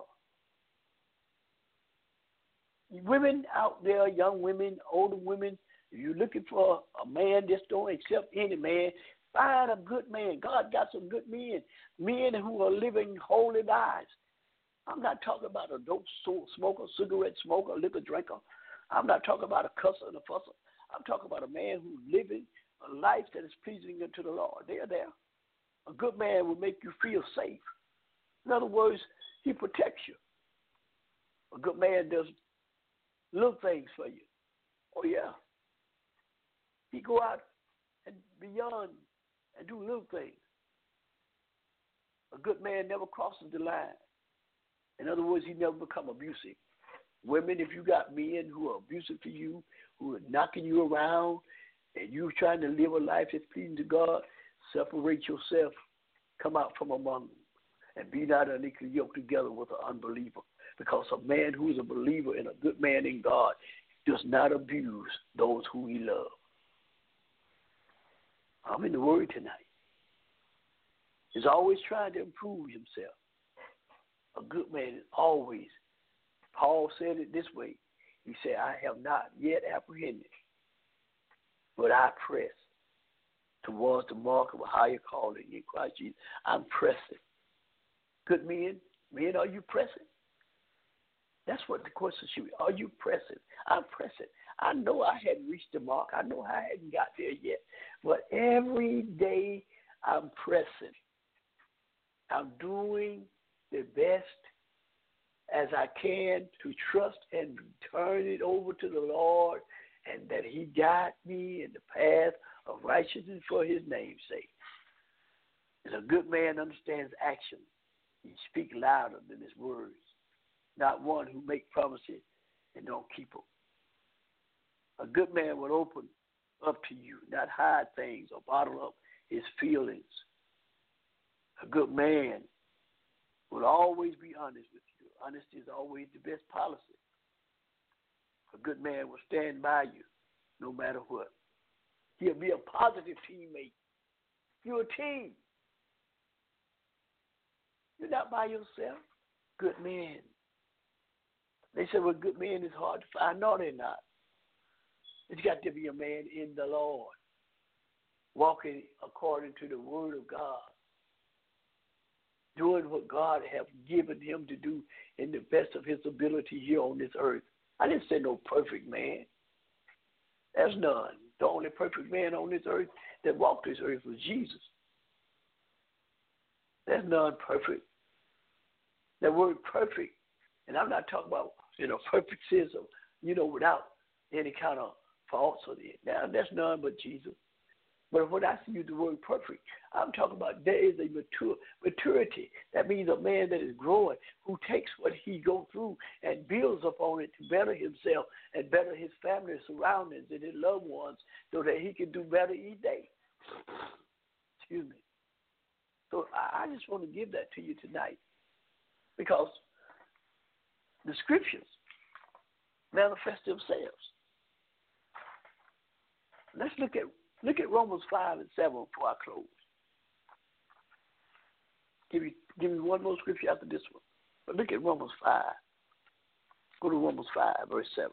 Women out there, young women, older women, if you're looking for a man, just don't accept any man. Find a good man. God got some good men who are living holy lives. I'm not talking about a dope smoker, cigarette smoker, liquor drinker. I'm not talking about a cusser and a fusser. I'm talking about a man who's living a life that is pleasing unto the Lord. They're there. A good man will make you feel safe. In other words, he protects you. A good man does little things for you. Oh, yeah. He go out and beyond and do little things. A good man never crosses the line. In other words, he never become abusive. Women, if you got men who are abusive to you, who are knocking you around, and you trying to live a life that's pleasing to God, separate yourself, come out from among them, and be not unequally yoked together with an unbeliever. Because a man who is a believer and a good man in God does not abuse those who he loves. I'm in the Word tonight. He's always trying to improve himself. A good man is always. Paul said it this way. He said, I have not yet apprehended, but I press towards the mark of a higher calling in Christ Jesus. I'm pressing. Good men, are you pressing? That's what the question should be. Are you pressing? I'm pressing. I know I hadn't reached the mark. I know I hadn't got there yet. But every day I'm pressing. I'm doing the best as I can to trust and turn it over to the Lord, and that he guide me in the path of righteousness for his name's sake. And a good man understands action. He speaks louder than his words, not one who makes promises and don't keep them. A good man will open up to you, not hide things or bottle up his feelings. A good man will always be honest with you. Honesty is always the best policy. A good man will stand by you no matter what. He'll be a positive teammate. You're a team. You're not by yourself. Good men. They say, well, good men is hard to find. No, they're not. It's got to be a man in the Lord, walking according to the word of God, doing what God has given him to do in the best of his ability here on this earth. I didn't say no perfect man. There's none. The only perfect man on this earth that walked this earth was Jesus. There's none perfect. That word perfect, and I'm not talking about, perfect sense of, without any kind of faults or that. Now, there's none but Jesus. But when I use the word perfect, I'm talking about there is a maturity. That means a man that is growing, who takes what he goes through and builds upon it to better himself and better his family, surroundings, and his loved ones, so that he can do better each day. Excuse me. So I just want to give that to you tonight, because the scriptures manifest themselves. Let's look at Romans 5 and 7 before I close. Give me one more scripture after this one. But look at Romans 5. Go to Romans 5, verse 7.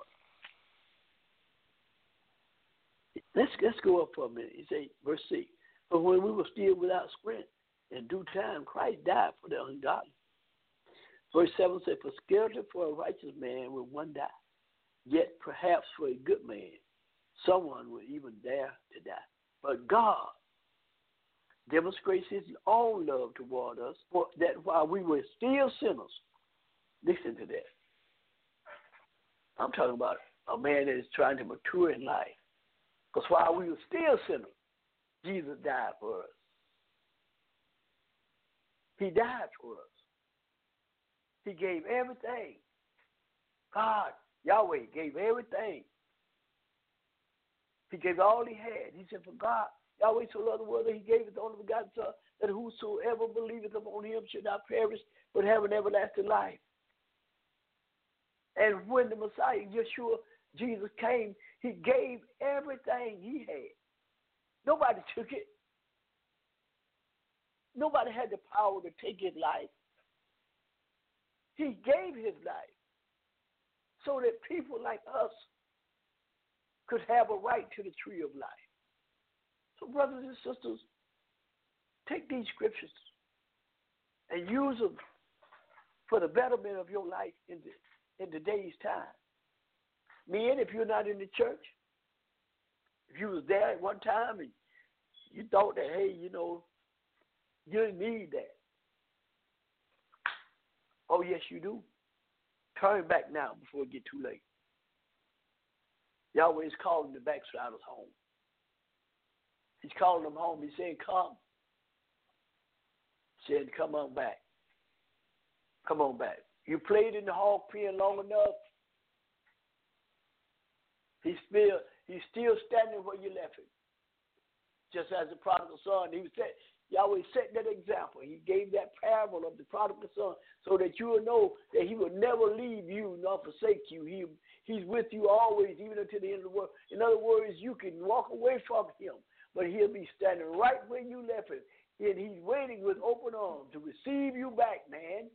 Let's go up for a minute. He say, verse 6. But when we were still without strength, In due time, Christ died for the ungodly. Verse 7 says, for scarcely for a righteous man will one die, yet perhaps for a good man, someone will even dare to die. But God demonstrates his own love toward us, for that while we were still sinners, listen to that. I'm talking about a man that is trying to mature in life. Because while we were still sinners, Jesus died for us. He died for us. He gave everything. God, Yahweh, gave everything. He gave all he had. He said, for God, Yahweh so loved the world that he gave his only begotten Son, that whosoever believeth upon him should not perish, but have an everlasting life. And when the Messiah, Yeshua, Jesus came, he gave everything he had. Nobody took it. Nobody had the power to take his life. He gave his life so that people like us could have a right to the tree of life. So brothers and sisters, take these scriptures and use them for the betterment of your life in today's time. Men, if you're not in the church, if you was there at one time and you thought that, hey, you didn't need that. Oh, yes, you do. Turn back now before it get too late. Yahweh is calling the backsliders home. He's calling them home. He's saying, come. He said, come on back. Come on back. You played in the hog pen long enough. He's still standing where you left him. Just as the prodigal son, Yahweh set that example. He gave that parable of the prodigal son so that you will know that he will never leave you nor forsake you. He's with you always, even until the end of the world. In other words, you can walk away from him, but he'll be standing right where you left him. And he's waiting with open arms to receive you back, man.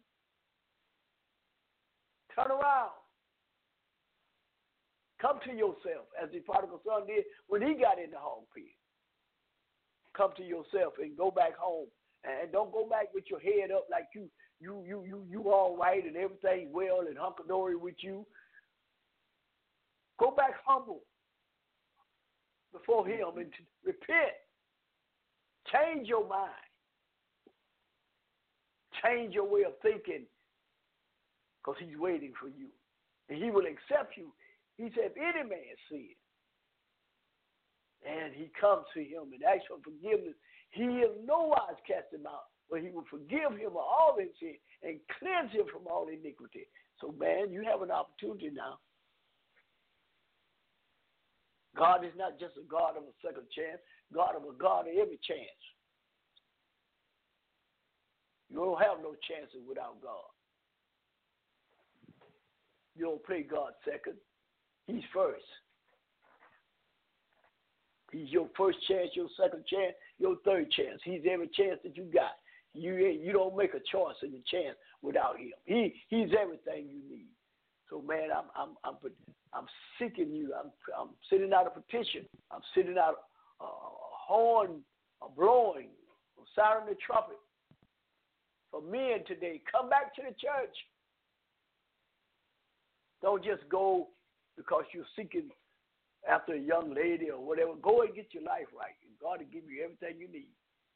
Turn around. Come to yourself, as the prodigal son did when he got in the hog pen. Come to yourself and go back home, and don't go back with your head up like you all right and everything well and hunky-dory with you. Go back humble before him and repent. Change your mind. Change your way of thinking, because he's waiting for you, and he will accept you. He said, if any man sin, and he comes to him and asks for forgiveness, he in no wise cast him out, but he will forgive him of all his sin and cleanse him from all iniquity. So, man, you have an opportunity now. God is not just a God of a second chance, God of every chance. You don't have no chances without God. You don't play God second. He's first. He's your first chance, your second chance, your third chance. He's every chance that you got. You don't make a choice in the chance without him. He's everything you need. So, man, I'm seeking you. I'm sending out a petition. I'm sending out a horn, a blowing, I'm sounding the trumpet for men today. Come back to the church. Don't just go because you're seeking after a young lady or whatever. Go and get your life right, and God will give you everything you need.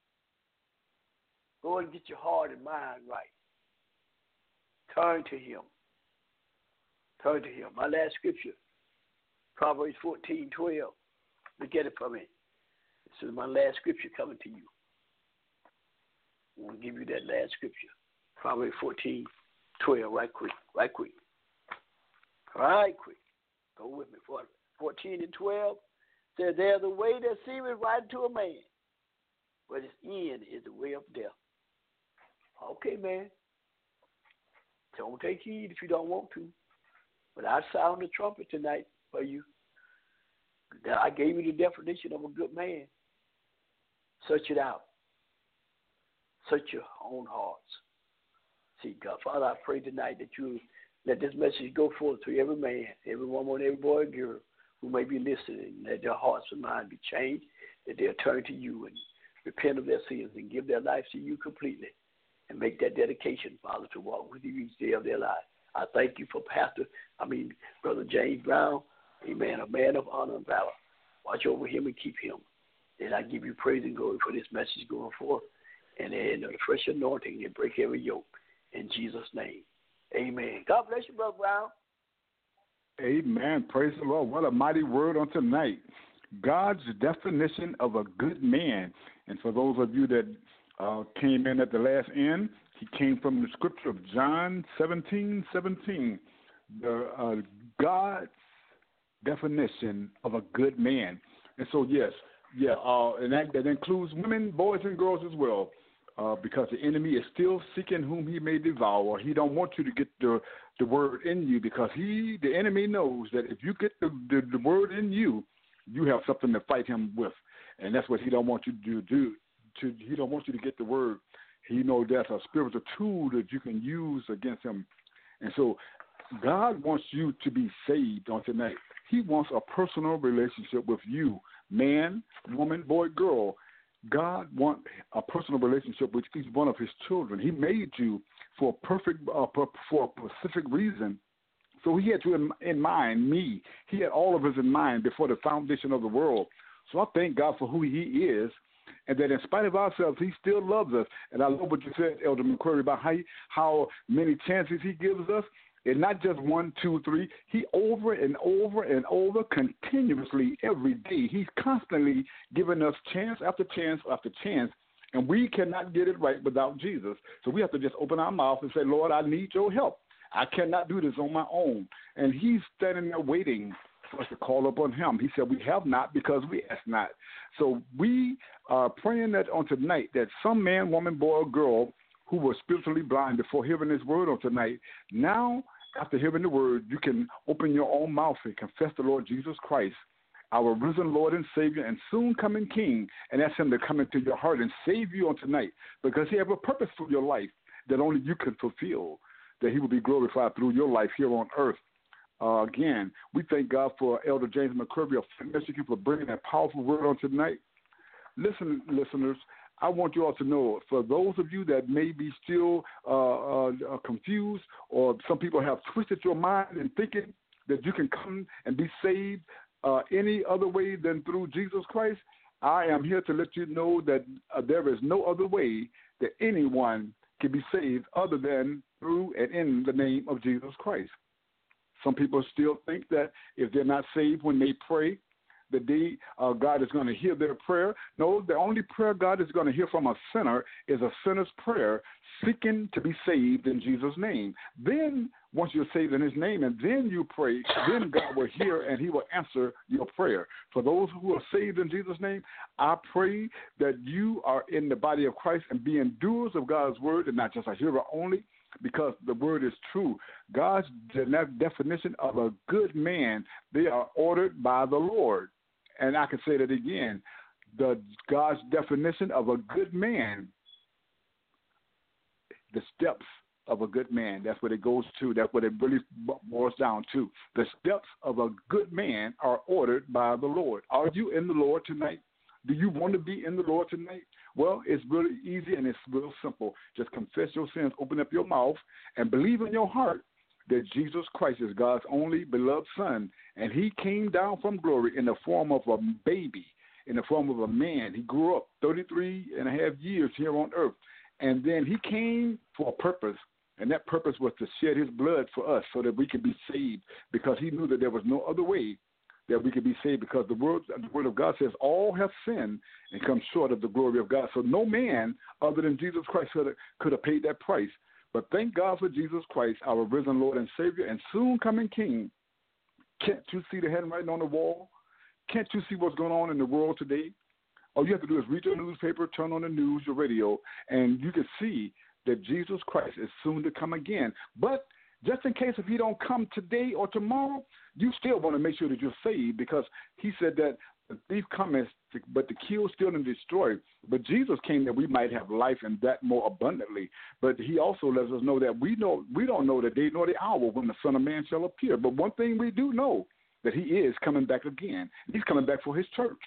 Go and get your heart and mind right. Turn to him. Turn to him. My last scripture, Proverbs 14:12. Look at it for me. This is my last scripture coming to you. I want to give you that last scripture. Proverbs 14:12, right quick. Go with me for it. 14 and 12 says, there's a way that seemeth right to a man, but its end is the way of death. Okay, man. Don't take heed if you don't want to. But I sound the trumpet tonight for you. I gave you the definition of a good man. Search it out. Search your own hearts. See, God, Father, I pray tonight that you let this message go forth to every man, every woman, every boy and girl who may be listening. Let their hearts and minds be changed, that they'll turn to you and repent of their sins and give their lives to you completely and make that dedication, Father, to walk with you each day of their life. I thank you for Brother James Brown, amen, a man of honor and valor. Watch over him and keep him. And I give you praise and glory for this message going forth and the fresh anointing and break every yoke in Jesus' name. Amen. God bless you, Brother Brown. Amen. Praise the Lord. What a mighty word on tonight. God's definition of a good man. And for those of you that came in at the last end, he came from the scripture of John 17:17. God's definition of a good man. And so, and that includes women, boys, and girls as well, because the enemy is still seeking whom he may devour. He don't want you to get the word in you, because the enemy knows that if you get the word in you, you have something to fight him with. And that's what he don't want you to do. He don't want you to get the word. He knows that's a spiritual tool that you can use against him. And so God wants you to be saved on tonight. He wants a personal relationship with you, man, woman, boy, girl. God wants a personal relationship with each one of his children. He made you for a specific reason. So he had you in mind, me. He had all of us in mind before the foundation of the world. So I thank God for who he is, and that in spite of ourselves, he still loves us. And I love what you said, Elder McQuarrie, about how many chances he gives us. And not just 1, 2, 3. He over and over and over continuously every day. He's constantly giving us chance after chance after chance. And we cannot get it right without Jesus. So we have to just open our mouth and say, Lord, I need your help. I cannot do this on my own. And he's standing there waiting for us to call upon him. He said, we have not because we ask not. So we are praying that on tonight that some man, woman, boy, or girl who was spiritually blind before hearing this word on tonight, now after hearing the word, you can open your own mouth and confess the Lord Jesus Christ, our risen Lord and Savior and soon coming King, and ask him to come into your heart and save you on tonight, because he has a purpose for your life that only you can fulfill, that he will be glorified through your life here on earth. Again, we thank God for Elder James McQuarrie of Michigan for bringing that powerful word on tonight. Listen, listeners, I want you all to know, for those of you that may be still confused, or some people have twisted your mind in thinking that you can come and be saved any other way than through Jesus Christ, I am here to let you know that there is no other way that anyone can be saved other than through and in the name of Jesus Christ. Some people still think that if they're not saved when they pray, that God is going to hear their prayer. No, the only prayer God is going to hear from a sinner is a sinner's prayer seeking to be saved in Jesus' name. Then, once you're saved in his name and then you pray, then God will hear and he will answer your prayer. For those who are saved in Jesus' name, I pray that you are in the body of Christ and being doers of God's word and not just a hearer only, because the word is true. God's definition of a good man, they are ordered by the Lord. And I can say that again, God's definition of a good man, the steps of a good man, that's what it goes to. That's what it really boils down to. The steps of a good man are ordered by the Lord. Are you in the Lord tonight? Do you want to be in the Lord tonight? Well, it's really easy and it's real simple. Just confess your sins, open up your mouth, and believe in your heart that Jesus Christ is God's only beloved Son, and he came down from glory in the form of a baby, in the form of a man. He grew up 33 and a half years here on earth, and then he came for a purpose, and that purpose was to shed his blood for us so that we could be saved, because he knew that there was no other way that we could be saved, because the word of God says all have sinned and come short of the glory of God. So no man other than Jesus Christ could have paid that price. But thank God for Jesus Christ, our risen Lord and Savior and soon coming King. Can't you see the handwriting on the wall? Can't you see what's going on in the world today? All you have to do is read your newspaper, turn on the news, your radio, and you can see that Jesus Christ is soon to come again. But just in case if he don't come today or tomorrow, you still want to make sure that you're saved, because he said that the thief cometh but to kill, steal, and destroy. But Jesus came that we might have life and that more abundantly. But he also lets us know that we don't know the day nor the hour when the Son of Man shall appear. But one thing we do know, that he is coming back again. He's coming back for his church.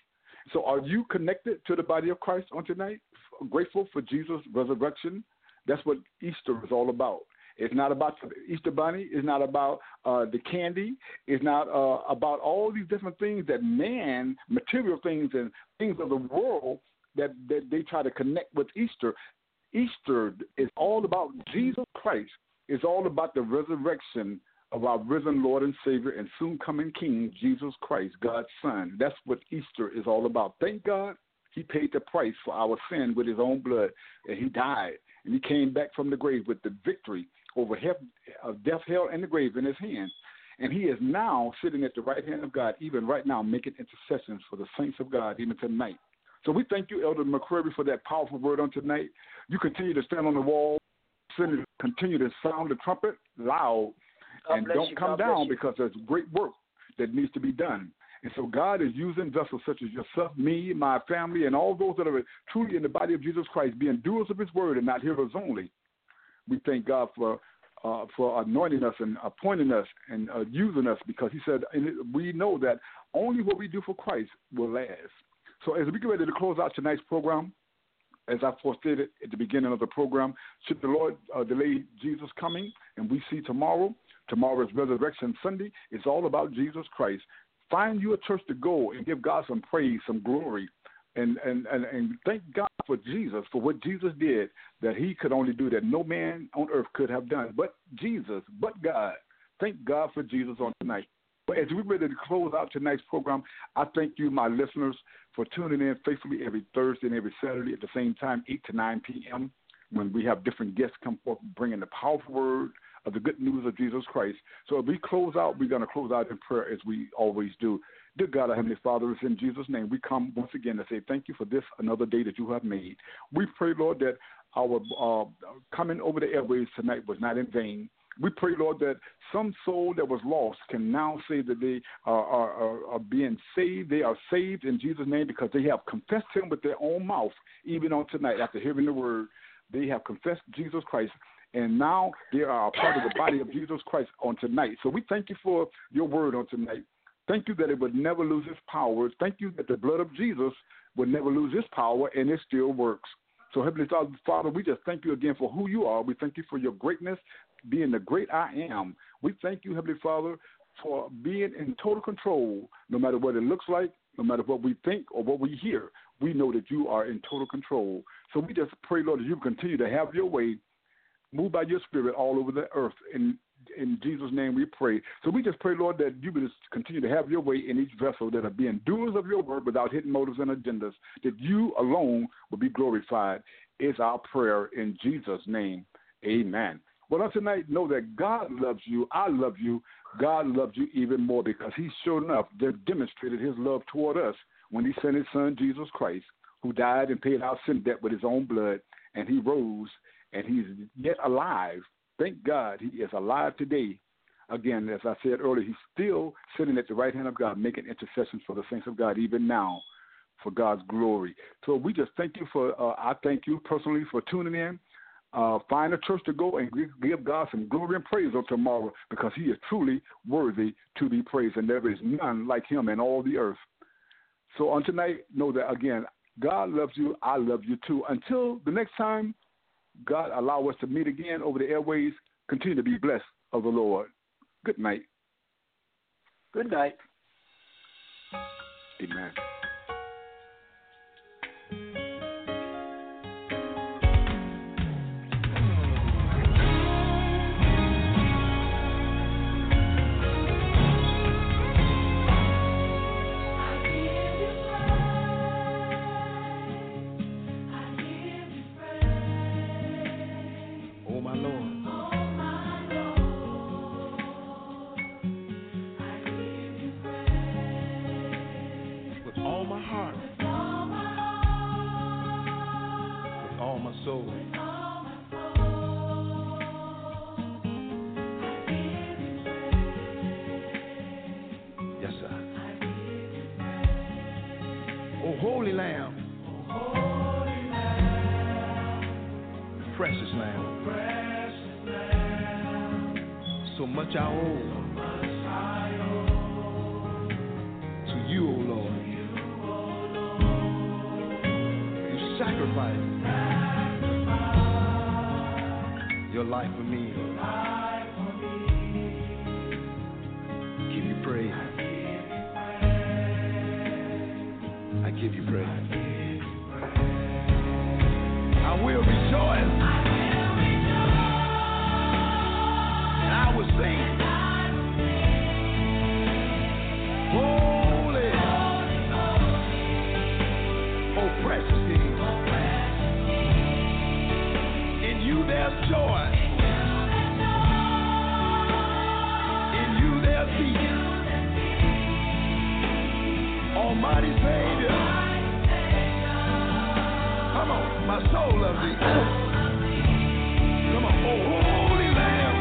So are you connected to the body of Christ on tonight? Grateful for Jesus' resurrection? That's what Easter is all about. It's not about the Easter bunny. It's not about the candy. It's not about all these different things that man, material things and things of the world that they try to connect with Easter. Easter is all about Jesus Christ. It's all about the resurrection of our risen Lord and Savior and soon coming King, Jesus Christ, God's Son. That's what Easter is all about. Thank God he paid the price for our sin with his own blood, and he died. And he came back from the grave with the victory over death, hell, and the grave in his hand. And he is now sitting at the right hand of God, even right now, making intercessions for the saints of God, even tonight. So we thank you, Elder McCreary, for that powerful word on tonight. You continue to stand on the wall, continue to sound the trumpet loud, and don't come down because there's great work that needs to be done. And so God is using vessels such as yourself, me, my family, and all those that are truly in the body of Jesus Christ, being doers of his word and not hearers only. We thank God for anointing us and appointing us and using us, because he said, and we know that only what we do for Christ will last. So as we get ready to close out tonight's program, as I forestated at the beginning of the program, should the Lord delay Jesus coming and we see tomorrow is Resurrection Sunday, it's all about Jesus Christ. Find you a church to go and give God some praise, some glory, and thank God for Jesus, for what Jesus did that he could only do, that no man on earth could have done, but Jesus, but God. Thank God for Jesus on tonight. But as we're ready to close out tonight's program, I thank you, my listeners, for tuning in faithfully every Thursday and every Saturday at the same time, 8 to 9 p.m., when we have different guests come forth bringing the powerful word of the good news of Jesus Christ. So as we close out, we're going to close out in prayer as we always do. Dear God, our Heavenly Father, it's in Jesus' name we come once again to say thank you for this, another day that you have made. We pray, Lord, that our coming over the airways tonight was not in vain. We pray, Lord, that some soul that was lost can now say that they are being saved. They are saved in Jesus' name because they have confessed him with their own mouth, even on tonight after hearing the word. They have confessed Jesus Christ, and now they are a part of the body of Jesus Christ on tonight. So we thank you for your word on tonight. Thank you that it would never lose its power. Thank you that the blood of Jesus would never lose its power, and it still works. So, Heavenly Father, we just thank you again for who you are. We thank you for your greatness, being the great I am. We thank you, Heavenly Father, for being in total control, no matter what it looks like, no matter what we think or what we hear. We know that you are in total control. So we just pray, Lord, that you continue to have your way, move by your spirit all over the earth. In Jesus' name we pray. So we just pray, Lord, that you would just continue to have your way in each vessel that are being doers of your word without hidden motives and agendas, that you alone will be glorified, is our prayer in Jesus' name. Amen. Well, on tonight, know that God loves you. I love you. God loves you even more because he sure enough demonstrated his love toward us when he sent his son, Jesus Christ, who died and paid our sin debt with his own blood, and he rose, and he's yet alive. Thank God he is alive today. Again, as I said earlier, he's still sitting at the right hand of God, making intercessions for the saints of God even now for God's glory. So we just thank you I thank you personally for tuning in. Find a church to go and give God some glory and praise on tomorrow because he is truly worthy to be praised, and there is none like him in all the earth. So on tonight, know that, again, God loves you. I love you too. Until the next time, God allow us to meet again over the airways. Continue to be blessed of the Lord. Good night. Good night. Amen. Holy Lamb, precious Lamb, so much I owe to you, O Lord. sacrifice your life for me. Give you praise. I give you praise. I will rejoice. And I will sing. Holy. Oh, precious King. In you there's joy. In you there's peace. Almighty Savior. Come on, my soul loves thee. Come on, oh holy Lamb.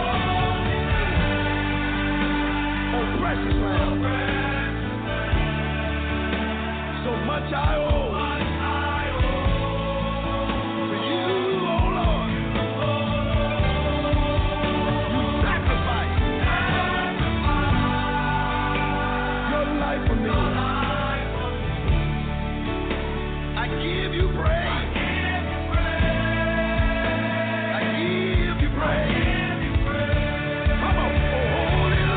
Oh precious Lamb. So much I owe.